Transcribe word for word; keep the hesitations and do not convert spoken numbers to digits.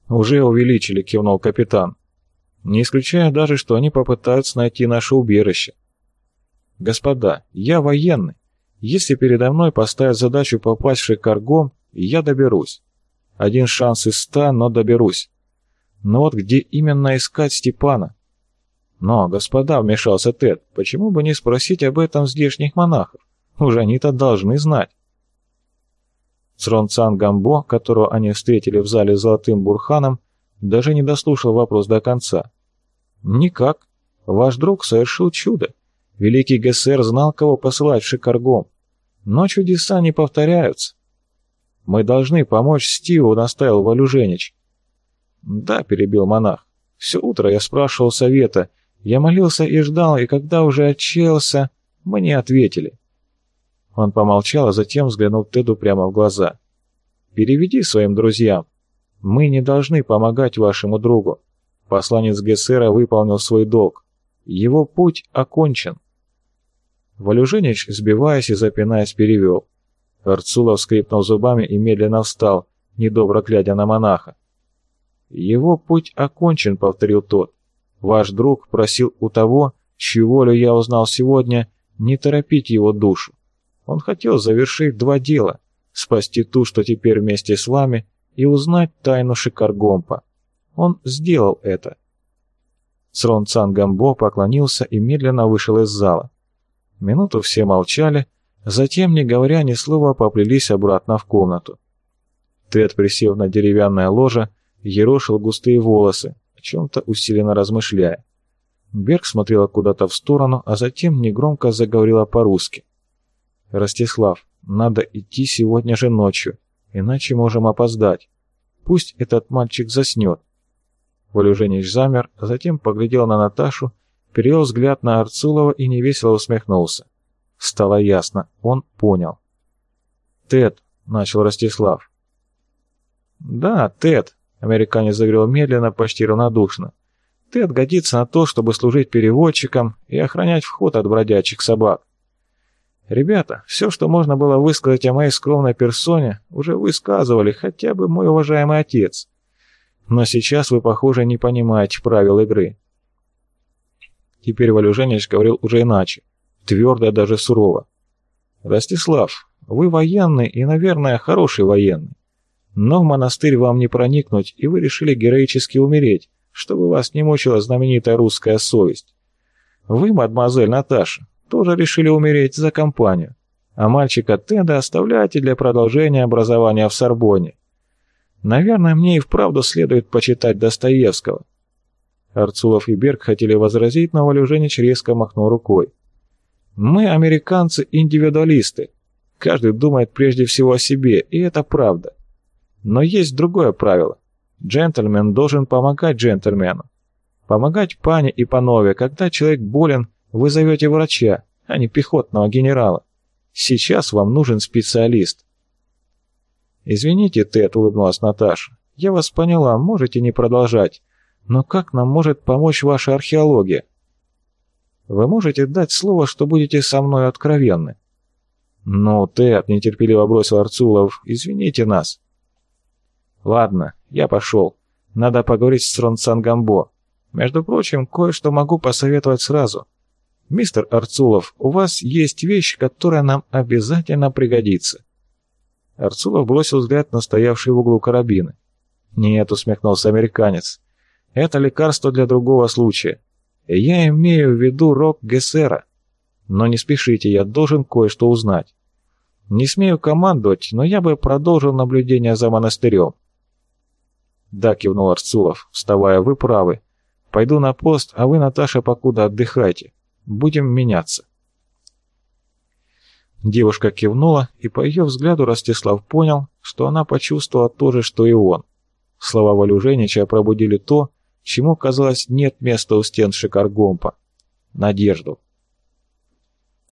«Уже увеличили», — кивнул капитан. «Не исключаю даже, что они попытаются найти наше убежище. Господа, я военный. Если передо мной поставят задачу попасть в Шикаргом, я доберусь. Один шанс из ста, но доберусь. Но вот где именно искать Степана?» «Но, господа», — вмешался Тед, — «почему бы не спросить об этом здешних монахов? Уж они-то должны знать». Сронцан Гамбо, которого они встретили в зале с золотым бурханом, даже не дослушал вопрос до конца. «Никак. Ваш друг совершил чудо. Великий Гессер знал, кого посылать в Шикаргом. Но чудеса не повторяются». «Мы должны помочь Стиву», — настаивал Валюженич. «Да», — перебил монах. «Все утро я спрашивал совета. Я молился и ждал, и когда уже отчаялся, мне ответили». Он помолчал, а затем взглянул Теду прямо в глаза. «Переведи своим друзьям. Мы не должны помогать вашему другу. Посланец Гессера выполнил свой долг. Его путь окончен». Валюженич, сбиваясь и запинаясь, перевел. Арцулов скрипнул зубами и медленно встал, недобро глядя на монаха. «Его путь окончен», — повторил тот. «Ваш друг просил у того, чью волю я узнал сегодня, не торопить его душу. Он хотел завершить два дела — спасти ту, что теперь вместе с вами, и узнать тайну Шикаргомпа. Он сделал это». Сронцан Гамбо поклонился и медленно вышел из зала. Минуту все молчали, затем, не говоря ни слова, поплелись обратно в комнату. Тед, присев на деревянное ложе, ерошил густые волосы, о чем-то усиленно размышляя. Берг смотрела куда-то в сторону, а затем негромко заговорила по-русски. «Ростислав, надо идти сегодня же ночью, иначе можем опоздать. Пусть этот мальчик заснет». Валюженич замер, а затем поглядел на Наташу, перевел взгляд на Арцулова и невесело усмехнулся. Стало ясно, он понял. «Тед», — начал Ростислав. «Да, Тед», — американец заговорил медленно, почти равнодушно. «Тед годится на то, чтобы служить переводчиком и охранять вход от бродячих собак. Ребята, все, что можно было высказать о моей скромной персоне, уже высказывали хотя бы мой уважаемый отец. Но сейчас вы, похоже, не понимаете правил игры». Теперь Валюженич говорил уже иначе, твердо, даже сурово. «Ростислав, вы военный и, наверное, хороший военный. Но в монастырь вам не проникнуть, и вы решили героически умереть, чтобы вас не мучила знаменитая русская совесть. Вы, мадемуазель Наташа, тоже решили умереть за компанию, а мальчика Теда оставляете для продолжения образования в Сорбонне. Наверное, мне и вправду следует почитать Достоевского». Арцулов и Берг хотели возразить, но Валюженич резко махнул рукой. «Мы, американцы, индивидуалисты. Каждый думает прежде всего о себе, и это правда. Но есть другое правило. Джентльмен должен помогать джентльмену. Помогать пане и панове, когда человек болен, вы зовете врача, а не пехотного генерала. Сейчас вам нужен специалист». «Извините, Тед», — улыбнулась Наташа, — «я вас поняла, можете не продолжать. Но как нам может помочь ваша археология? Вы можете дать слово, что будете со мной откровенны?» «Ну, Тед», — нетерпеливо бросил Арцулов, — «извините нас». «Ладно, я пошел. Надо поговорить с Сронцан Гамбо. Между прочим, кое-что могу посоветовать сразу. Мистер Арцулов, у вас есть вещь, которая нам обязательно пригодится». Арцулов бросил взгляд на стоявший в углу карабины. «Нет», — усмехнулся американец, — «это лекарство для другого случая. Я имею в виду рог Гессера. Но не спешите, я должен кое-что узнать. Не смею командовать, но я бы продолжил наблюдение за монастырем». «Да», — кивнул Арцулов, вставая, — «вы правы. Пойду на пост, а вы, Наташа, покуда отдыхайте. Будем меняться». Девушка кивнула, и по ее взгляду Ростислав понял, что она почувствовала то же, что и он. Слова Валюженича пробудили то, чему, казалось, нет места у стен Шикаргомпа — надежду.